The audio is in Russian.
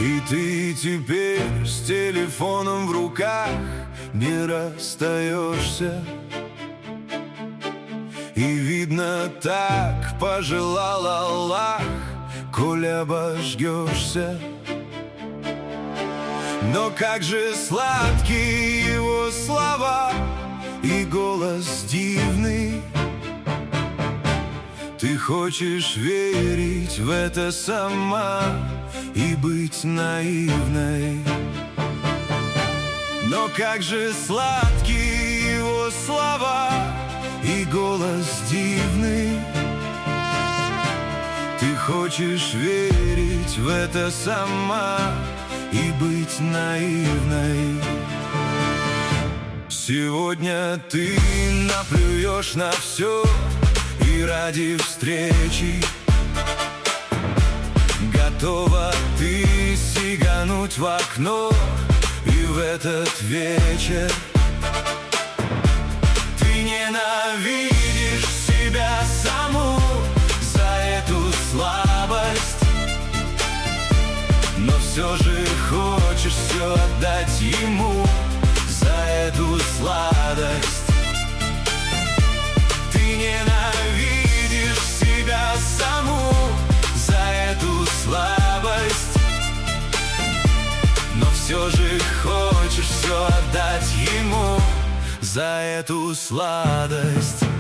И ты теперь с телефоном в руках не расстаешься. И видно, так пожелал Аллах, коль обожгешься. Но как же сладкие его слова и голос дивный. Ты хочешь верить в это сама и быть наивной. Но как же сладкие его слова и голос дивный. Ты хочешь верить в это сама и быть наивной. Сегодня ты наплюешь на все и ради встречи готова ты сигануть в окно. И в этот вечер ты ненавидишь себя саму за эту слабость, но все же хочешь все отдать ему за эту сладость. Ты ненавидишь себя саму за эту слабость, но все же хочешь все отдать ему за эту сладость.